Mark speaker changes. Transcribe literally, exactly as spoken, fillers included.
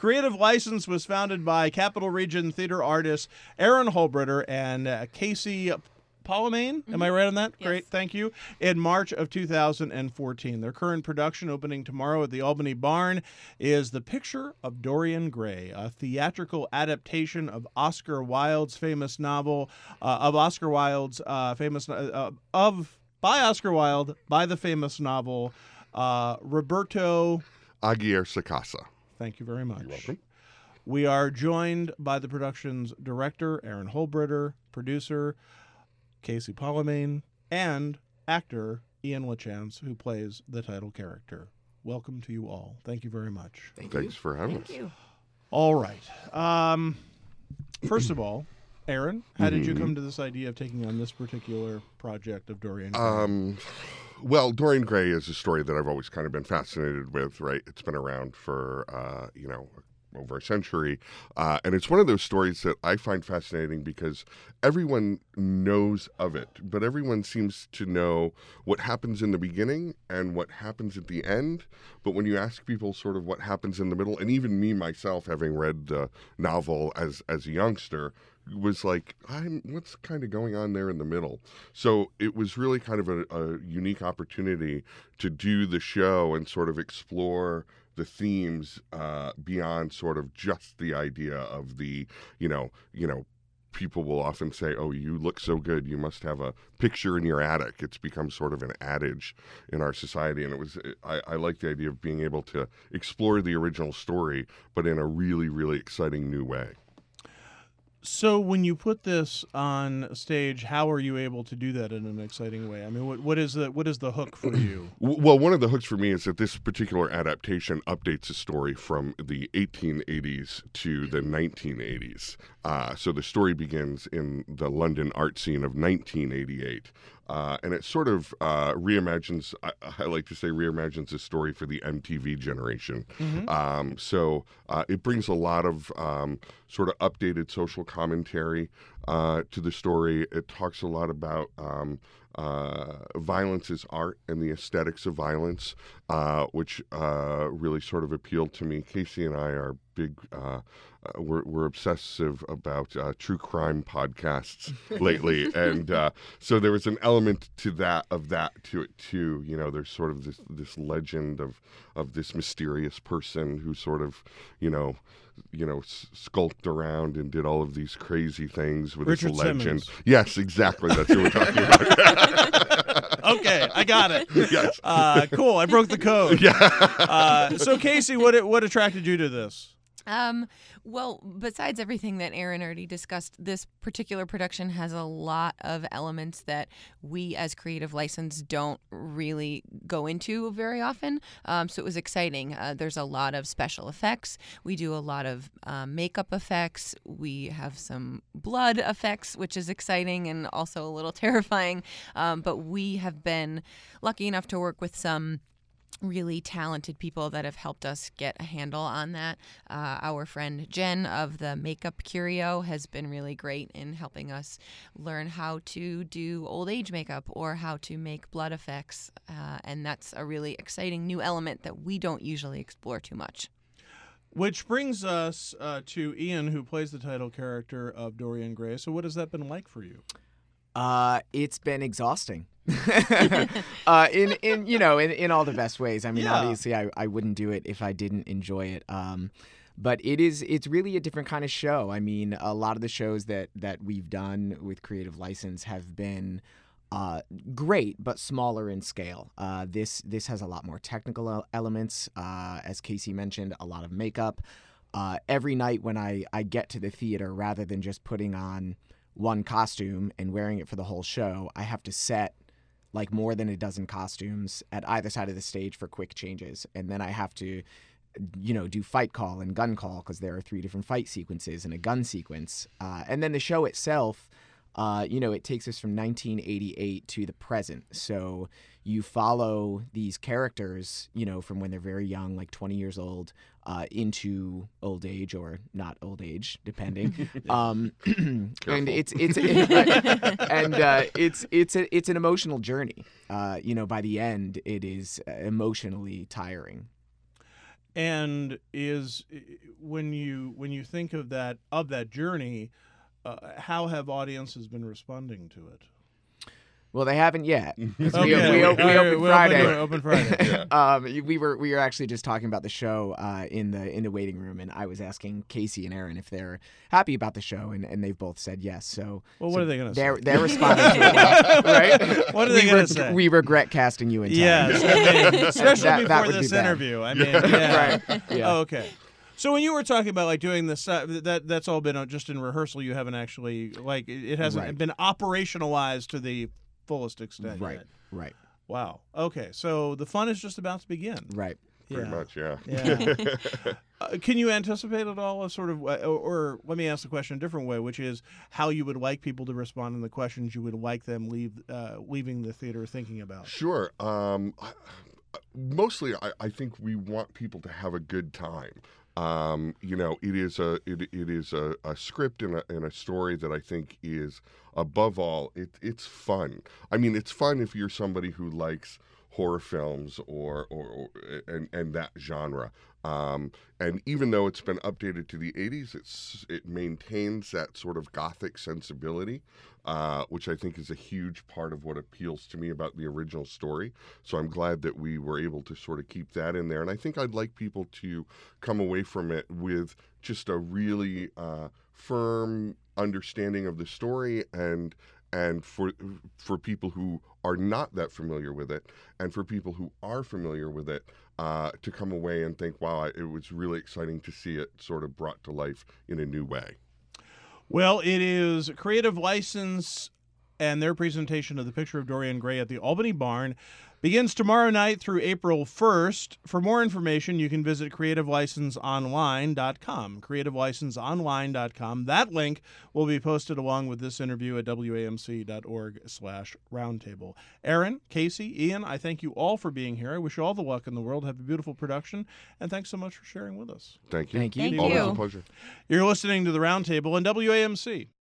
Speaker 1: Creative License was founded by Capital Region theater artists Aaron Holbritter and uh, Casey Palomane, am I right on that?
Speaker 2: Yes.
Speaker 1: Great, thank you. In March of two thousand fourteen. Their current production, opening tomorrow at the Albany Barn, is The Picture of Dorian Gray, a theatrical adaptation of Oscar Wilde's famous novel, uh, of Oscar Wilde's uh, famous, uh, of, by Oscar Wilde, by the famous novel, uh, Roberto
Speaker 3: Aguirre Sacasa.
Speaker 1: Thank you very much.
Speaker 3: You're welcome.
Speaker 1: We are joined by the production's director, Aaron Holbritter, producer, Casey Palomane, and actor Ian LaChance, who plays the title character. Welcome to you all. Thank you very much.
Speaker 4: Thank
Speaker 3: Thanks
Speaker 4: you.
Speaker 3: for having
Speaker 2: Thank
Speaker 3: us.
Speaker 2: you.
Speaker 1: All right. Um, first of all, Aaron, how did you
Speaker 3: Mhm.
Speaker 1: come to this idea of taking on this particular project of Dorian Gray?
Speaker 3: Um, well, Dorian Gray is a story that I've always kind of been fascinated with, right? It's been around for, uh, you know, over a century. Uh, and it's one of those stories that I find fascinating because everyone knows of it, but everyone seems to know what happens in the beginning and what happens at the end. But when you ask people sort of what happens in the middle, and even me myself, having read the novel as, as a youngster, was like, I'm, what's kind of going on there in the middle? So it was really kind of a, a unique opportunity to do the show and sort of explore the themes uh, beyond sort of just the idea of the, you know, you know, people will often say, oh, you look so good, you must have a picture in your attic. It's become sort of an adage in our society. And it was, I, I like the idea of being able to explore the original story, but in a really, really exciting new way.
Speaker 1: So when you put this on stage, how are you able to do that in an exciting way? I mean, what, what is the what is the hook for you?
Speaker 3: Well, one of the hooks for me is that this particular adaptation updates a story from the eighteen eighties to the nineteen eighties. Uh, so the story begins in the London art scene of nineteen eighty-eight. Uh, and it sort of uh, reimagines, I, I like to say reimagines the story for the M T V generation.
Speaker 1: Mm-hmm.
Speaker 3: Um, so uh, it brings a lot of um, sort of updated social commentary uh, to the story. It talks a lot about um, uh, violence is art and the aesthetics of violence, uh, which uh, really sort of appealed to me. Casey and I are big, uh, uh, we're, we're obsessive about uh, true crime podcasts lately. And uh, so there was an element to that, of that to it too. You know, there's sort of this, this legend of, of this mysterious person who sort of, you know, you know, s- skulked around and did all of these crazy things with
Speaker 1: Richard
Speaker 3: this legend.
Speaker 1: Simmons.
Speaker 3: Yes, exactly. That's what we're talking about.
Speaker 1: Okay, I got it.
Speaker 3: Yes.
Speaker 1: Uh, cool. I broke the code.
Speaker 3: Yeah.
Speaker 1: Uh, so Casey, what what attracted you to this?
Speaker 2: Um, well, besides everything that Aaron already discussed, this particular production has a lot of elements that we as Creative License don't really go into very often. Um, so it was exciting. Uh, there's a lot of special effects. We do a lot of um, makeup effects. We have some blood effects, which is exciting and also a little terrifying. Um, but we have been lucky enough to work with some really talented people that have helped us get a handle on that. Uh, our friend Jen of the Makeup Curio has been really great in helping us learn how to do old age makeup or how to make blood effects. Uh, and that's a really exciting new element that we don't usually explore too much.
Speaker 1: Which brings us uh, to Ian, who plays the title character of Dorian Gray. So what has that been like for you?
Speaker 4: Uh, it's been exhausting. uh, in in you know in, in all the best ways. I mean,
Speaker 1: Yeah.
Speaker 4: obviously, I, I wouldn't do it if I didn't enjoy it. Um, but it is it's really a different kind of show. I mean, a lot of the shows that that we've done with Creative License have been uh, great, but smaller in scale. Uh, this this has a lot more technical el- elements. Uh, as Casey mentioned, a lot of makeup. Uh, every night when I, I get to the theater, rather than just putting on one costume and wearing it for the whole show, I have to set like more than a dozen costumes at either side of the stage for quick changes. And then I have to, you know, do fight call and gun call because there are three different fight sequences and a gun sequence. Uh, and then the show itself, uh, you know, it takes us from nineteen eighty-eight to the present. So you follow these characters, you know, from when they're very young, like twenty years old, uh, into old age or not old age, depending. um, and it's it's and uh, it's it's a, it's an emotional journey. Uh, you know, by the end, it is emotionally tiring.
Speaker 1: And is when you when you think of that of that journey, uh, how have audiences been responding to it?
Speaker 4: Well, they haven't yet. 'Cause
Speaker 1: Okay.
Speaker 4: we, we, we,
Speaker 1: All right,
Speaker 4: opened
Speaker 1: we
Speaker 4: Friday.
Speaker 1: Open, open Friday.
Speaker 3: Yeah.
Speaker 4: um, we were we were actually just talking about the show uh, in the in the waiting room, and I was asking Casey and Aaron if they're happy about the show, and, and they've both said yes. So,
Speaker 1: Well, what
Speaker 4: so
Speaker 1: are they gonna
Speaker 4: they're,
Speaker 1: say?
Speaker 4: They're responding to it well, right?
Speaker 1: What are they
Speaker 4: we
Speaker 1: gonna
Speaker 4: reg-
Speaker 1: say?
Speaker 4: We regret casting you in time.
Speaker 1: Yes, I mean, especially
Speaker 4: That- that
Speaker 1: before
Speaker 4: would be
Speaker 1: this
Speaker 4: bad.
Speaker 1: interview. I mean, yeah.
Speaker 4: Right. Yeah.
Speaker 1: Oh, okay. So when you were talking about like doing this, uh, that that's all been uh, just in rehearsal. You haven't actually like it it hasn't
Speaker 4: Right.
Speaker 1: been operationalized to the fullest extent
Speaker 4: Right.
Speaker 1: yet.
Speaker 4: Right.
Speaker 1: Wow. Okay. So the fun is just about to begin.
Speaker 4: Right.
Speaker 3: Pretty
Speaker 1: Yeah.
Speaker 3: much, yeah.
Speaker 1: Yeah. uh, can you anticipate at all a sort of, uh, or, or let me ask the question a different way, which is how you would like people to respond and the questions you would like them leave, uh, leaving the theater thinking about?
Speaker 3: Sure. Um, I- mostly, I, I think we want people to have a good time. Um, you know, it is a it, it is a, a script and a, and a story that I think is above all it it's fun. I mean, it's fun if you're somebody who likes horror films or or, or and and that genre. Um, and even though it's been updated to the eighties, it's it maintains that sort of gothic sensibility, uh, which I think is a huge part of what appeals to me about the original story. So I'm glad that we were able to sort of keep that in there. And I think I'd like people to come away from it with just a really uh, firm understanding of the story, and and for for people who are not that familiar with it, and for people who are familiar with it, uh, to come away and think, wow, it was really exciting to see it sort of brought to life in a new way.
Speaker 1: Well, it is Creative License and their presentation of The Picture of Dorian Gray at the Albany Barn begins tomorrow night through April first. For more information, you can visit creative license online dot com, creative license online dot com. That link will be posted along with this interview at W A M C dot org slash roundtable. Aaron, Casey, Ian, I thank you all for being here. I wish you all the luck in the world. Have a beautiful production, and thanks so much for sharing with us.
Speaker 3: Thank you.
Speaker 4: Thank you.
Speaker 2: Thank
Speaker 3: Always
Speaker 2: you.
Speaker 3: a pleasure.
Speaker 1: You're listening to The Roundtable on W A M C.